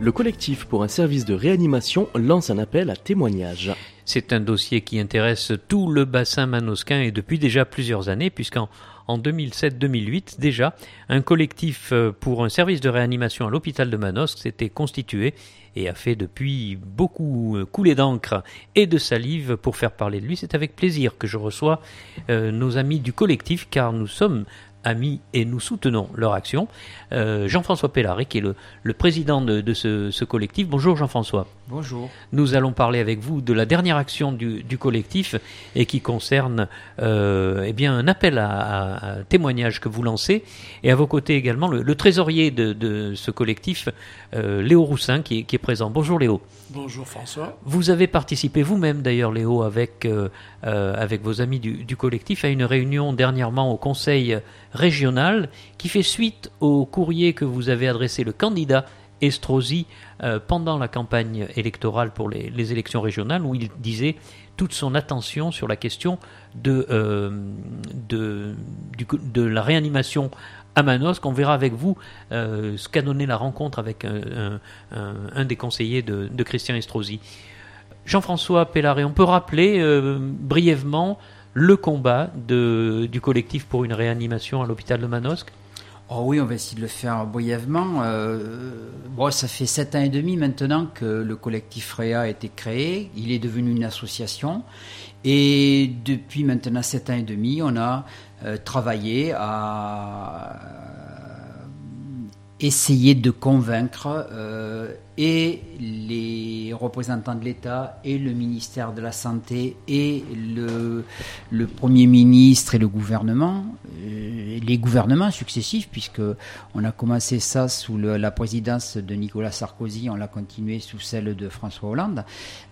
Le collectif pour un service de réanimation lance un appel à témoignages. C'est un dossier qui intéresse tout le bassin manosquin et depuis déjà plusieurs années, puisqu'en 2007-2008, déjà, un collectif pour un service de réanimation à l'hôpital de Manosque s'était constitué et a fait depuis beaucoup couler d'encre et de salive pour faire parler de lui. C'est avec plaisir que je reçois nos amis du collectif, car nous sommes amis et nous soutenons leur action. Jean-François Pellary, qui est le président de ce collectif. Bonjour Jean-François. Bonjour. Nous allons parler avec vous de la dernière action du collectif et qui concerne un appel à témoignage que vous lancez, et à vos côtés également le trésorier de ce collectif, Léo Roussin, qui est présent. Bonjour Léo. Bonjour François. Vous avez participé vous-même d'ailleurs Léo avec vos amis du collectif à une réunion dernièrement au conseil régional qui fait suite au courrier que vous avez adressé le candidat Estrosi pendant la campagne électorale pour les élections régionales, où il disait toute son attention sur la question de la réanimation à Manosque. On verra avec vous ce qu'a donné la rencontre avec un des conseillers de Christian Estrosi. Jean-François Pellary, on peut rappeler brièvement le combat du collectif pour une réanimation à l'hôpital de Manosque? Oh oui, on va essayer de le faire brièvement. Ça fait 7 ans et demi maintenant que le collectif REA a été créé. Il est devenu une association. Et depuis maintenant 7 ans et demi, on a travaillé à essayer de convaincre et les représentants de l'État et le ministère de la Santé et le Premier ministre et le gouvernement, les gouvernements successifs, puisque on a commencé ça sous la présidence de Nicolas Sarkozy, on l'a continué sous celle de François Hollande,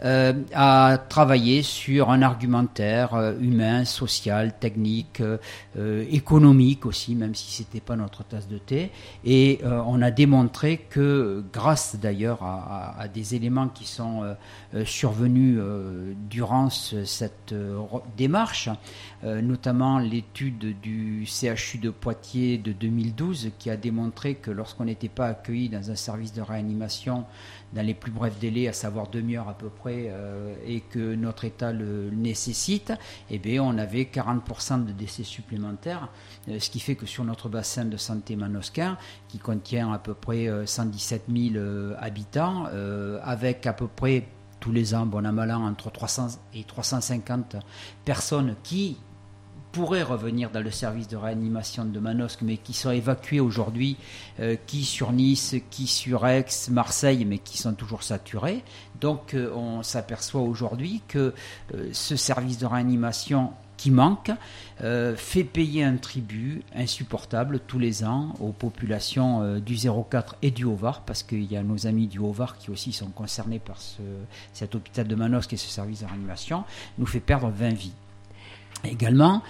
à travailler sur un argumentaire humain, social, technique, économique aussi, même si c'était pas notre tasse de thé, et on a démontré que grâce d'ailleurs à des éléments qui sont survenus durant cette démarche, notamment l'étude du CHU de Poitiers de 2012 qui a démontré que lorsqu'on n'était pas accueilli dans un service de réanimation dans les plus brefs délais, à savoir demi-heure à peu près, et que notre état le nécessite, on avait 40% de décès supplémentaires, ce qui fait que sur notre bassin de santé manosquin, qui contient à peu près 117 000 habitants, avec à peu près tous les ans, bon an mal an, entre 300 et 350 personnes qui pourraient revenir dans le service de réanimation de Manosque, mais qui sont évacués aujourd'hui, qui sur Nice, qui sur Aix, Marseille, mais qui sont toujours saturés. Donc on s'aperçoit aujourd'hui que ce service de réanimation qui manque fait payer un tribut insupportable tous les ans aux populations du 04 et du Haut-Var, parce qu'il y a nos amis du Haut-Var qui aussi sont concernés par cet hôpital de Manosque et ce service de réanimation, nous fait perdre 20 vies. Également,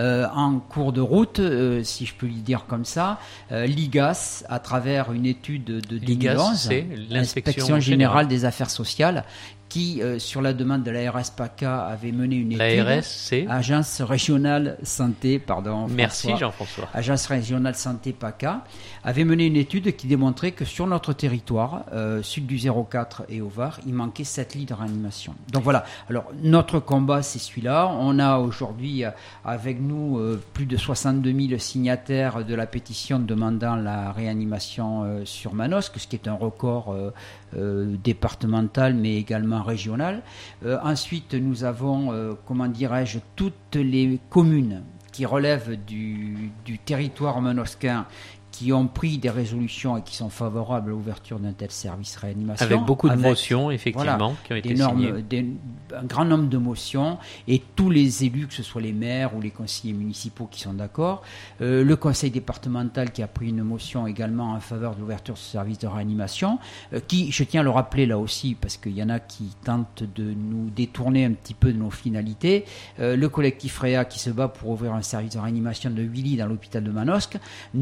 en cours de route, si je peux le dire comme ça, l'IGAS, à travers une étude de 2011, l'Inspection Générale des Affaires Sociales, qui, sur la demande de l'ARS PACA, avait mené une étude. L'ARS, c'est Agence Régionale Santé, pardon. Merci Jean-François. Agence Régionale Santé PACA avait mené une étude qui démontrait que sur notre territoire, sud du 04 et au Var, il manquait 7 lits de réanimation. Donc voilà. Alors notre combat, c'est celui-là. On a aujourd'hui avec nous plus de 62 000 signataires de la pétition demandant la réanimation sur Manosque, ce qui est un record départemental, mais également régional. Ensuite, nous avons, toutes les communes qui relèvent du territoire manosquin qui ont pris des résolutions et qui sont favorables à l'ouverture d'un tel service réanimation. Avec beaucoup de motions, effectivement, qui ont été signées. Un grand nombre de motions, et tous les élus, que ce soit les maires ou les conseillers municipaux qui sont d'accord. Le conseil départemental qui a pris une motion également en faveur de l'ouverture de ce service de réanimation, qui, je tiens à le rappeler là aussi, parce qu'il y en a qui tentent de nous détourner un petit peu de nos finalités. Le collectif REA qui se bat pour ouvrir un service de réanimation de 8 lits dans l'hôpital de Manosque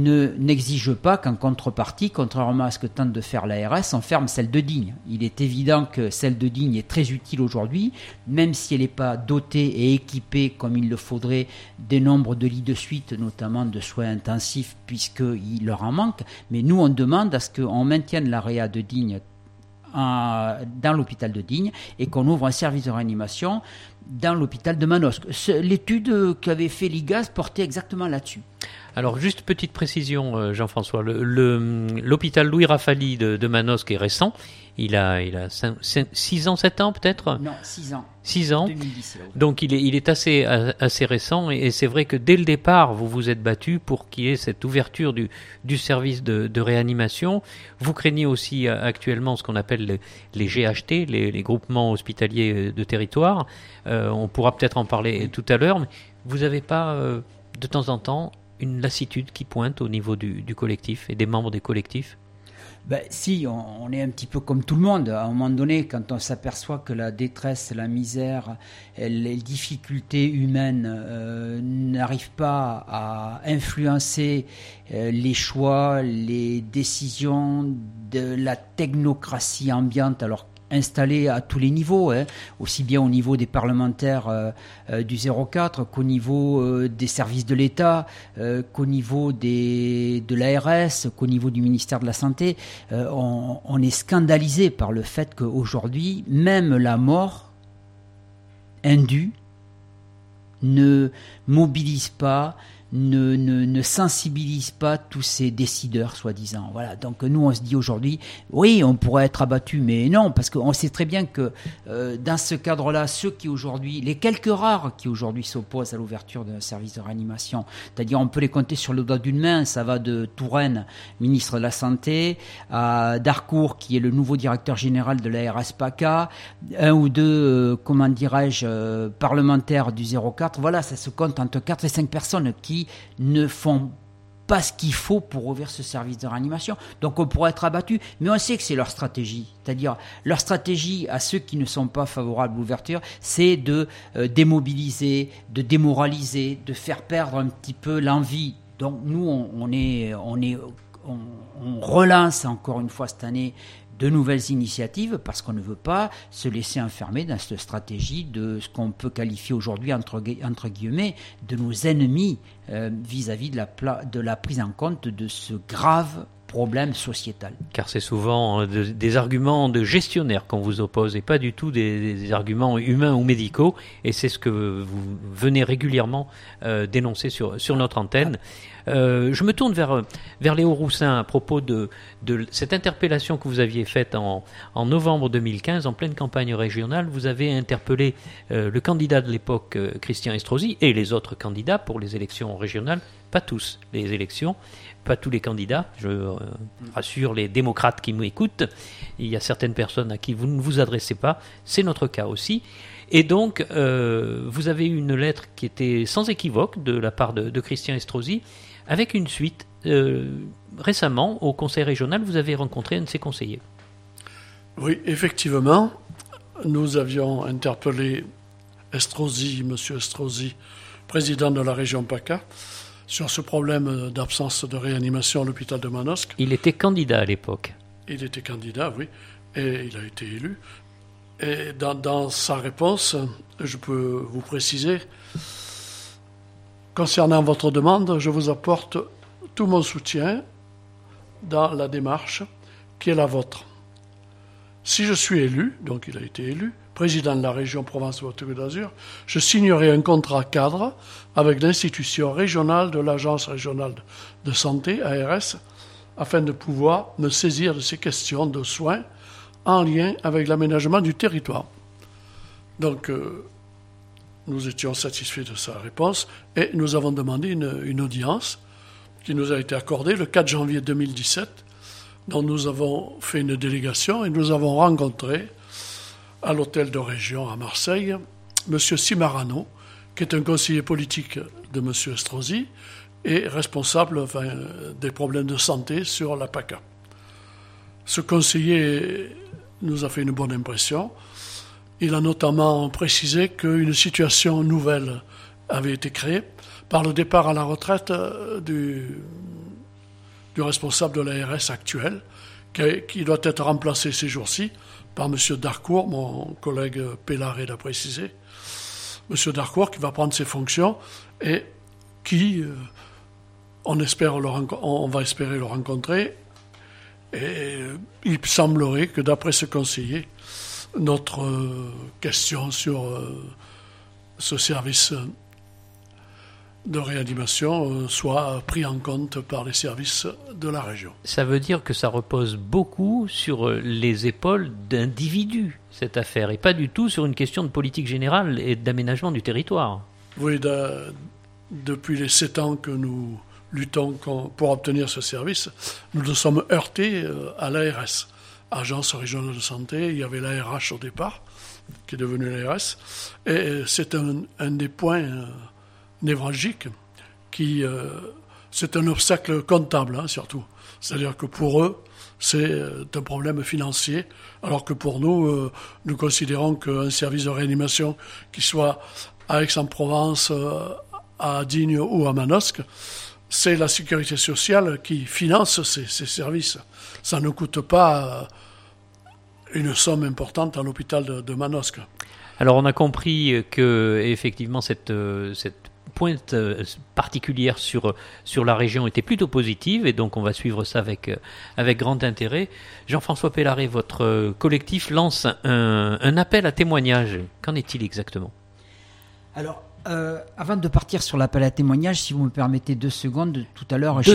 n'exige pas qu'en contrepartie, contrairement à ce que tente de faire l'ARS, on ferme celle de Digne. Il est évident que celle de Digne est très utile aujourd'hui, même si elle n'est pas dotée et équipée comme il le faudrait des nombres de lits de suite, notamment de soins intensifs, puisqu'il leur en manque. Mais nous, on demande à ce qu'on maintienne l'AREA de Digne dans l'hôpital de Digne et qu'on ouvre un service de réanimation dans l'hôpital de Manosque. L'étude qu'avait fait l'IGAS portait exactement là-dessus. Alors, juste petite précision, Jean-François. L'hôpital Louis Raffaly de Manosque est récent. Il a 6 ans, 7 ans peut-être ? Non, 6 ans. 6 ans. 2010, là. Donc, il est assez récent. Et c'est vrai que dès le départ, vous vous êtes battu pour qu'il y ait cette ouverture du service de réanimation. Vous craignez aussi actuellement ce qu'on appelle les GHT, les groupements hospitaliers de territoire. On pourra peut-être en parler tout à l'heure. Mais vous n'avez pas, de temps en temps, une lassitude qui pointe au niveau du collectif et des membres des collectifs? Si, on est un petit peu comme tout le monde. À un moment donné, quand on s'aperçoit que la détresse, la misère, les difficultés humaines n'arrivent pas à influencer les choix, les décisions de la technocratie ambiante, alors installée à tous les niveaux, aussi bien au niveau des parlementaires du 04 qu'au niveau des services de l'État, qu'au niveau de l'ARS, qu'au niveau du ministère de la Santé. On est scandalisé par le fait qu'aujourd'hui, même la mort indue ne mobilise pas, ne sensibilise pas tous ces décideurs, soi-disant. Voilà. Donc nous, on se dit aujourd'hui, oui, on pourrait être abattu, mais non, parce qu'on sait très bien que dans ce cadre-là, les quelques rares qui aujourd'hui s'opposent à l'ouverture d'un service de réanimation, c'est-à-dire on peut les compter sur le doigt d'une main, ça va de Touraine, ministre de la Santé, à Darcourt, qui est le nouveau directeur général de l'ARS PACA, un ou deux, parlementaires du 04. Voilà, ça se compte entre 4 et 5 personnes qui ne font pas ce qu'il faut pour ouvrir ce service de réanimation. Donc on pourrait être abattu, mais on sait que c'est leur stratégie. C'est-à-dire, leur stratégie à ceux qui ne sont pas favorables à l'ouverture, c'est de démobiliser, de démoraliser, de faire perdre un petit peu l'envie. Donc nous, on relance encore une fois cette année de nouvelles initiatives parce qu'on ne veut pas se laisser enfermer dans cette stratégie de ce qu'on peut qualifier aujourd'hui entre guillemets de nos ennemis vis-à-vis de la prise en compte de ce grave problème sociétal. Car c'est souvent des arguments de gestionnaires qu'on vous oppose et pas du tout des arguments humains ou médicaux, et c'est ce que vous venez régulièrement dénoncer sur notre antenne. Je me tourne vers Léo Roussin à propos de cette interpellation que vous aviez faite en novembre 2015, en pleine campagne régionale. Vous avez interpellé le candidat de l'époque, Christian Estrosi, et les autres candidats pour les élections régionales, pas tous les élections, pas tous les candidats, je rassure les démocrates qui m'écoutent, il y a certaines personnes à qui vous ne vous adressez pas, c'est notre cas aussi. Et donc, vous avez eu une lettre qui était sans équivoque de la part de Christian Estrosi, avec une suite. Récemment, au conseil régional, vous avez rencontré un de ses conseillers. Oui, effectivement, nous avions interpellé Monsieur Estrosi, président de la région PACA, sur ce problème d'absence de réanimation à l'hôpital de Manosque. Il était candidat à l'époque. Il était candidat, oui, et il a été élu. Et dans sa réponse, je peux vous préciser, concernant votre demande, je vous apporte tout mon soutien dans la démarche qui est la vôtre. Si je suis élu, donc il a été élu, président de la région Provence-Côte d'Azur, je signerai un contrat cadre avec l'institution régionale de l'Agence régionale de santé, ARS, afin de pouvoir me saisir de ces questions de soins en lien avec l'aménagement du territoire. Donc, nous étions satisfaits de sa réponse et nous avons demandé une audience qui nous a été accordée le 4 janvier 2017, dont nous avons fait une délégation et nous avons rencontré à l'hôtel de région à Marseille M. Cimarano, qui est un conseiller politique de M. Estrosi et responsable des problèmes de santé sur la PACA. Ce conseiller nous a fait une bonne impression. Il a notamment précisé qu'une situation nouvelle avait été créée par le départ à la retraite du responsable de l'ARS actuel, qui doit être remplacé ces jours-ci par M. Darcourt, mon collègue Pélaré l'a précisé. M. Darcourt qui va prendre ses fonctions et qui, on va espérer le rencontrer Et il semblerait que d'après ce conseiller, notre question sur ce service de réanimation soit pris en compte par les services de la région. Ça veut dire que ça repose beaucoup sur les épaules d'individus, cette affaire, et pas du tout sur une question de politique générale et d'aménagement du territoire. Oui, depuis les 7 ans que nous luttons pour obtenir ce service, nous nous sommes heurtés à l'ARS, Agence régionale de santé. Il y avait l'ARH au départ, qui est devenu l'ARS, et c'est un des points névralgiques c'est un obstacle comptable, surtout. C'est-à-dire que pour eux, c'est un problème financier, alors que pour nous, nous considérons qu'un service de réanimation qui soit à Aix-en-Provence, à Digne ou à Manosque, c'est la sécurité sociale qui finance ces services. Ça ne coûte pas une somme importante à l'hôpital de Manosque. Alors on a compris que effectivement cette pointe particulière sur la région était plutôt positive, et donc on va suivre ça avec grand intérêt. Jean-François Pellaret, votre collectif lance un appel à témoignages. Qu'en est-il exactement ? Alors, avant de partir sur l'appel à témoignage, si vous me permettez 2 secondes, tout à l'heure...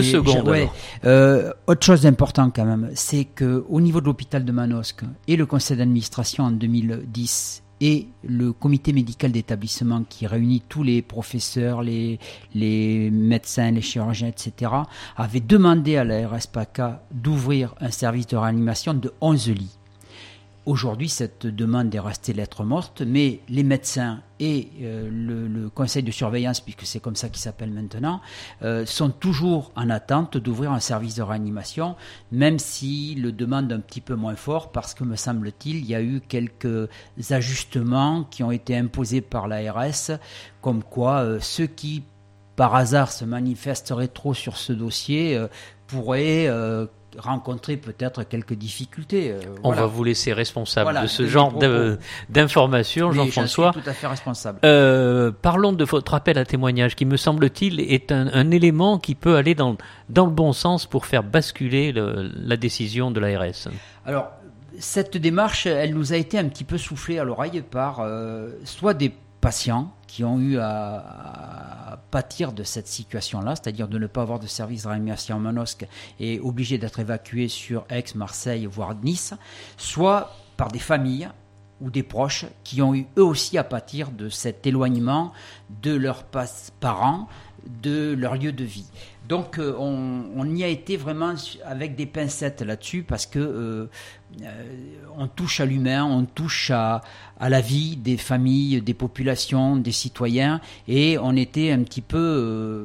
autre chose d'important quand même, c'est qu'au niveau de l'hôpital de Manosque et le conseil d'administration en 2010 et le comité médical d'établissement qui réunit tous les professeurs, les médecins, les chirurgiens, etc., avait demandé à la RSPACA d'ouvrir un service de réanimation de 11 lits. Aujourd'hui, cette demande est restée lettre morte, mais les médecins et le conseil de surveillance, puisque c'est comme ça qu'il s'appelle maintenant, sont toujours en attente d'ouvrir un service de réanimation, même s'ils le demandent un petit peu moins fort, parce que, me semble-t-il, il y a eu quelques ajustements qui ont été imposés par l'ARS, comme quoi ceux qui, par hasard, se manifesteraient trop sur ce dossier pourraient... rencontrer peut-être quelques difficultés. On va vous laisser responsable de ce genre d'informations, Jean-François. Je suis tout à fait responsable. Parlons de votre appel à témoignage, qui me semble-t-il est un élément qui peut aller dans le bon sens pour faire basculer la décision de l'ARS. Alors, cette démarche, elle nous a été un petit peu soufflée à l'oreille par soit des patients qui ont eu à pâtir de cette situation-là, c'est-à-dire de ne pas avoir de service de réanimation à Manosque et obligés d'être évacués sur Aix, Marseille, voire Nice, soit par des familles ou des proches qui ont eu eux aussi à pâtir de cet éloignement de leurs parents, de leur lieu de vie. Donc on y a été vraiment avec des pincettes là-dessus, parce que on touche à l'humain, on touche à la vie des familles, des populations, des citoyens, et on était un petit peu,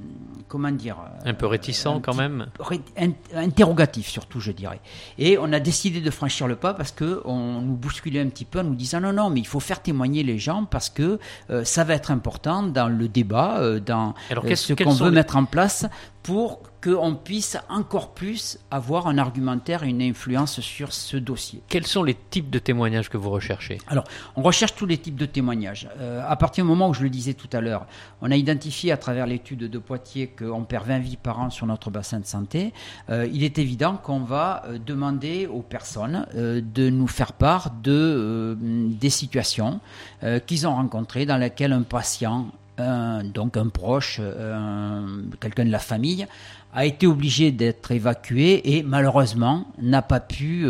un peu réticent quand même, interrogatif surtout, je dirais. Et on a décidé de franchir le pas parce que on nous bousculait un petit peu en nous disant non, mais il faut faire témoigner les gens parce que ça va être important dans le débat, dans ce qu'on veut mettre en place pour qu'on puisse encore plus avoir un argumentaire et une influence sur ce dossier. Quels sont les types de témoignages que vous recherchez ? Alors, on recherche tous les types de témoignages. À partir du moment où je le disais tout à l'heure, on a identifié à travers l'étude de Poitiers qu'on perd 20 vies par an sur notre bassin de santé. Il est évident qu'on va demander aux personnes de nous faire part des situations qu'ils ont rencontrées dans lesquelles un patient, donc un proche, quelqu'un de la famille, a été obligé d'être évacué et malheureusement n'a pas pu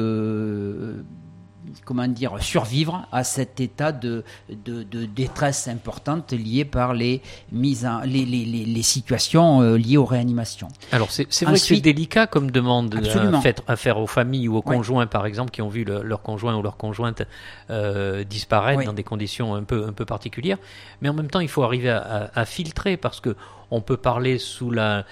survivre à cet état de détresse importante liée par les situations liées aux réanimations. Alors c'est vrai que c'est délicat comme demande à faire aux familles ou aux conjoints, par exemple, qui ont vu leur conjoint ou leur conjointe disparaître dans des conditions un peu particulières, mais en même temps il faut arriver à filtrer, parce que on peut parler sous la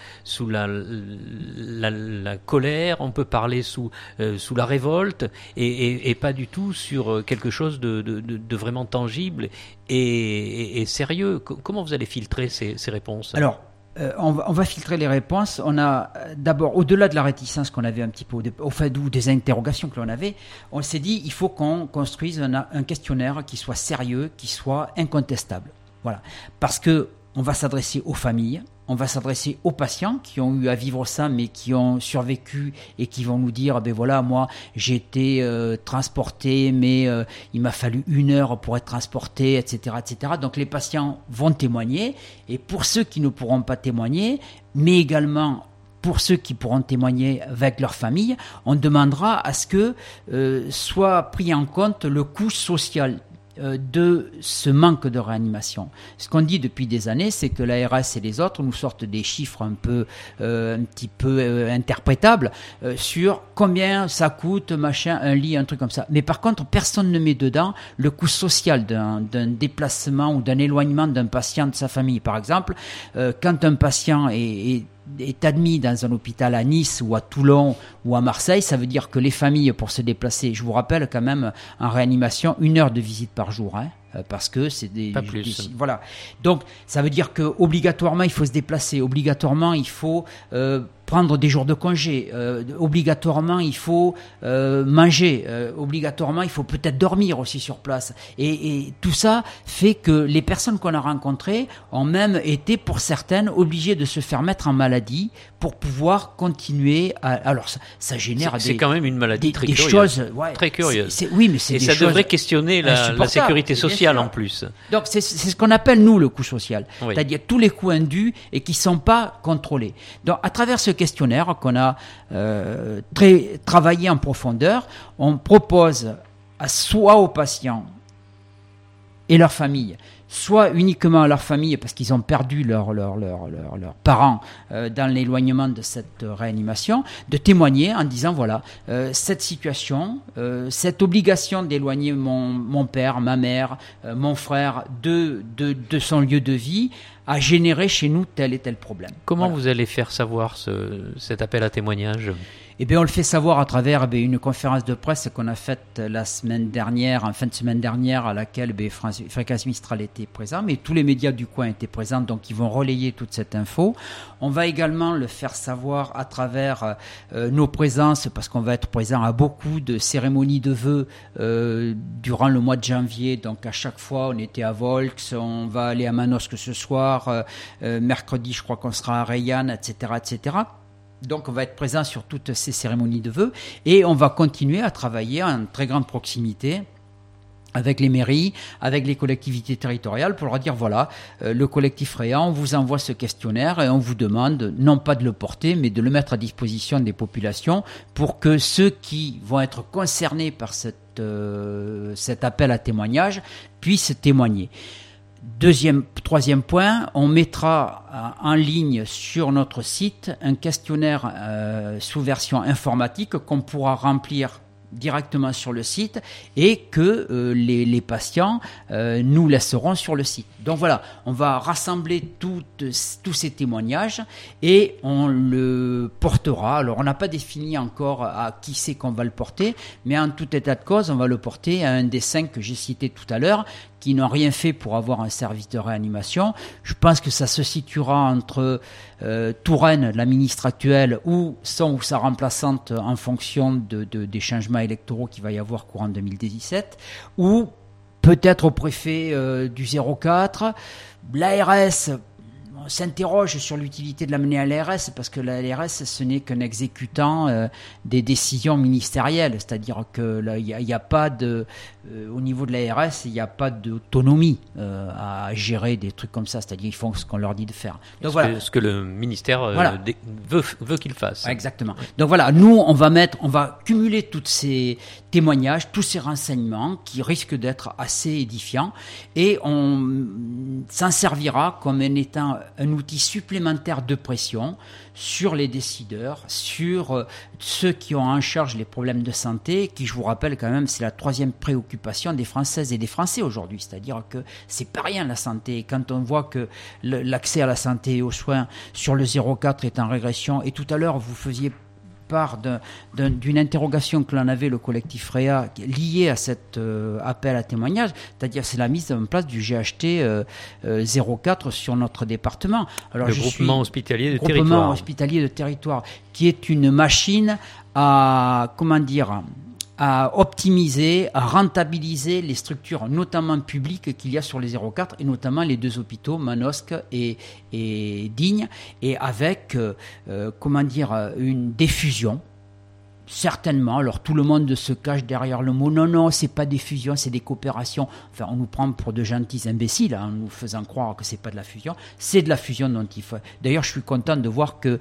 colère, on peut parler sous la révolte, et pas du tout sur quelque chose de vraiment tangible et sérieux. Comment vous allez filtrer ces réponses ? Alors, on va filtrer les réponses. On a d'abord, au-delà de la réticence qu'on avait un petit peu, ou des interrogations que l'on avait, on s'est dit il faut qu'on construise un questionnaire qui soit sérieux, qui soit incontestable. Voilà, parce que on va s'adresser aux familles, on va s'adresser aux patients qui ont eu à vivre ça, mais qui ont survécu et qui vont nous dire, ben voilà, moi j'ai été transporté, mais il m'a fallu 1 heure pour être transporté, etc., etc. Donc les patients vont témoigner, et pour ceux qui ne pourront pas témoigner, mais également pour ceux qui pourront témoigner avec leur famille, on demandera à ce que soit pris en compte le coût social de ce manque de réanimation. Ce qu'on dit depuis des années, c'est que l'ARS et les autres nous sortent des chiffres un petit peu interprétables sur combien ça coûte, machin, un lit, un truc comme ça. Mais par contre, personne ne met dedans le coût social d'un déplacement ou d'un éloignement d'un patient de sa famille. Par exemple, quand un patient est admis dans un hôpital à Nice ou à Toulon ou à Marseille, ça veut dire que les familles, pour se déplacer, je vous rappelle quand même, en réanimation, 1 heure de visite par jour, parce que c'est pas plus. Voilà. Donc ça veut dire que obligatoirement il faut se déplacer, obligatoirement il faut prendre des jours de congé, obligatoirement il faut manger, obligatoirement il faut peut-être dormir aussi sur place, et tout ça fait que les personnes qu'on a rencontrées ont même été, pour certaines, obligées de se faire mettre en maladie pour pouvoir continuer alors ça génère c'est quand même une maladie très des curieuse, choses, très curieuse. Oui, mais c'est et des ça choses devrait questionner la sécurité sociale en plus. Donc c'est ce qu'on appelle nous le coût social, oui. C'est-à-dire tous les coûts indus et qui sont pas contrôlés. Donc à travers ce questionnaire qu'on a travaillé en profondeur, on propose soit aux patients et leurs familles, soit uniquement à leur famille parce qu'ils ont perdu leurs parents dans l'éloignement de cette réanimation, de témoigner en disant voilà, cette situation, cette obligation d'éloigner mon père, ma mère, mon frère de son lieu de vie a généré chez nous tel et tel problème. Comment vous allez faire savoir cet appel à témoignage ? Eh bien, on le fait savoir à travers une conférence de presse qu'on a faite la semaine dernière, en fin de semaine dernière, à laquelle Fréquence Mistral était présent, mais tous les médias du coin étaient présents, donc ils vont relayer toute cette info. On va également le faire savoir à travers nos présences, parce qu'on va être présent à beaucoup de cérémonies de vœux durant le mois de janvier. Donc à chaque fois, on était à Volx, on va aller à Manosque ce soir, mercredi, je crois qu'on sera à Rayanne, etc., etc. Donc on va être présent sur toutes ces cérémonies de vœux et on va continuer à travailler en très grande proximité avec les mairies, avec les collectivités territoriales pour leur dire voilà, le collectif Réa, on vous envoie ce questionnaire et on vous demande non pas de le porter mais de le mettre à disposition des populations pour que ceux qui vont être concernés par cet appel à témoignage puissent témoigner. Troisième point, on mettra en ligne sur notre site un questionnaire sous version informatique qu'on pourra remplir directement sur le site et que les patients nous laisseront sur le site. Donc voilà, on va rassembler tous ces témoignages et on le portera. Alors on n'a pas défini encore à qui c'est qu'on va le porter, mais en tout état de cause, on va le porter à un des 5 que j'ai cités tout à l'heure, qui n'ont rien fait pour avoir un service de réanimation. Je pense que ça se situera entre Touraine, la ministre actuelle, ou son ou sa remplaçante en fonction des changements électoraux qu'il va y avoir courant 2017, ou peut-être au préfet du 04, l'ARS. On s'interroge sur l'utilité de l'amener à l'ARS parce que l'ARS, ce n'est qu'un exécutant des décisions ministérielles. C'est-à-dire que il y a pas au niveau de l'ARS, il n'y a pas d'autonomie à gérer des trucs comme ça. C'est-à-dire qu'ils font ce qu'on leur dit de faire. Donc voilà. Ce que le ministère veut qu'ils fassent. Exactement. Donc voilà, nous, on va cumuler tous ces témoignages, tous ces renseignements qui risquent d'être assez édifiants et on s'en servira comme étant un outil supplémentaire de pression sur les décideurs, sur ceux qui ont en charge les problèmes de santé, qui, je vous rappelle quand même, c'est la 3e préoccupation des Françaises et des Français aujourd'hui. C'est-à-dire que c'est pas rien la santé. Quand on voit que l'accès à la santé et aux soins sur le 04 est en régression, et tout à l'heure vous faisiez part d'une interrogation que l'on avait, le collectif Réa, liée à cet appel à témoignage, c'est-à-dire c'est la mise en place du GHT 04 sur notre département. Alors, le groupement hospitalier de territoire, qui est une machine à, à optimiser, à rentabiliser les structures, notamment publiques, qu'il y a sur les 04, et notamment les 2 hôpitaux, Manosque et Digne, et avec, une diffusion. Certainement. Alors tout le monde se cache derrière le mot non, c'est pas des fusions, c'est des coopérations. Enfin, on nous prend pour de gentils imbéciles en nous faisant croire que c'est pas de la fusion. C'est de la fusion dont il faut. D'ailleurs, je suis content de voir que,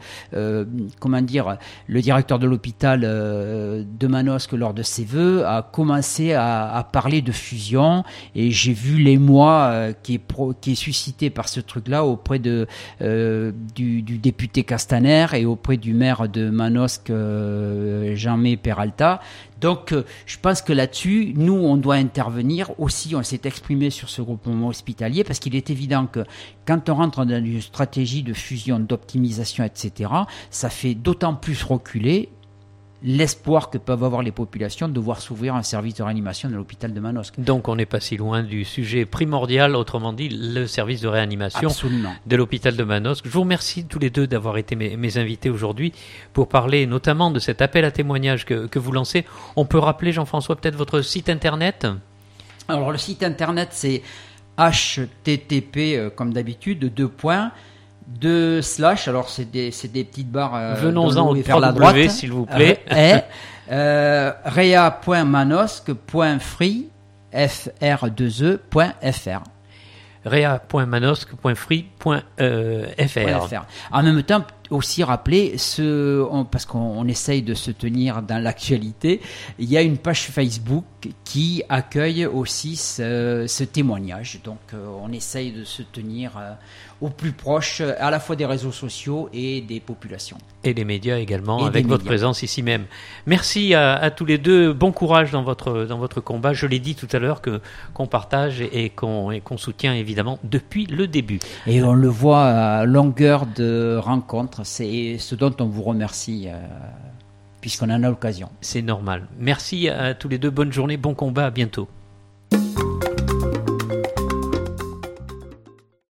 le directeur de l'hôpital de Manosque lors de ses vœux a commencé à parler de fusion, et j'ai vu l'émoi qui est suscité par ce truc-là auprès du député Castaner et auprès du maire de Manosque. Jean-Mé Peralta. Donc, je pense que là-dessus, nous, on doit intervenir aussi. On s'est exprimé sur ce groupement hospitalier parce qu'il est évident que quand on rentre dans une stratégie de fusion, d'optimisation, etc., ça fait d'autant plus reculer l'espoir que peuvent avoir les populations de voir s'ouvrir un service de réanimation de l'hôpital de Manosque. Donc on n'est pas si loin du sujet primordial, autrement dit le service de réanimation Absolument. De l'hôpital de Manosque. Je vous remercie tous les deux d'avoir été mes invités aujourd'hui pour parler notamment de cet appel à témoignages que vous lancez. On peut rappeler, Jean-François, peut-être votre site internet ? Alors le site internet, c'est http comme d'habitude, 2 slash, alors c'est des petites barres venons-en vers la droite, s'il vous plaît, rea.manosque.free fr2e.fr rea.manosque.free.fr. En même temps, aussi rappeler, parce qu'on essaye de se tenir dans l'actualité, il y a une page Facebook qui accueille aussi ce témoignage. Donc on essaye de se tenir au plus proche à la fois des réseaux sociaux et des populations. Et des médias également, avec votre présence ici même. Merci à tous les deux. Bon courage dans votre combat. Je l'ai dit tout à l'heure qu'on partage et qu'on soutient évidemment depuis le début. Et on le voit à longueur de rencontres. C'est ce dont on vous remercie puisqu'on en a l'occasion. C'est normal. Merci à tous les deux. Bonne journée, bon combat. À bientôt.